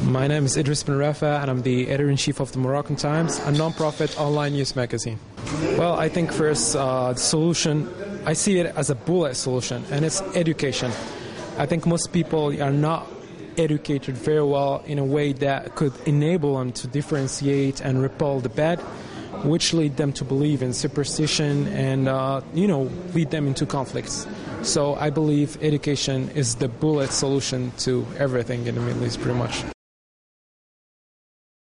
My name is Idris bin Rafa, and I'm the editor-in-chief of the Moroccan Times, a non-profit online news magazine. Well, I think first the solution, I see it as a bullet solution, and it's education. I think most people are not educated very well in a way that could enable them to differentiate and repel the bad, which lead them to believe in superstition and, lead them into conflicts. So I believe education is the bullet solution to everything in the Middle East, pretty much.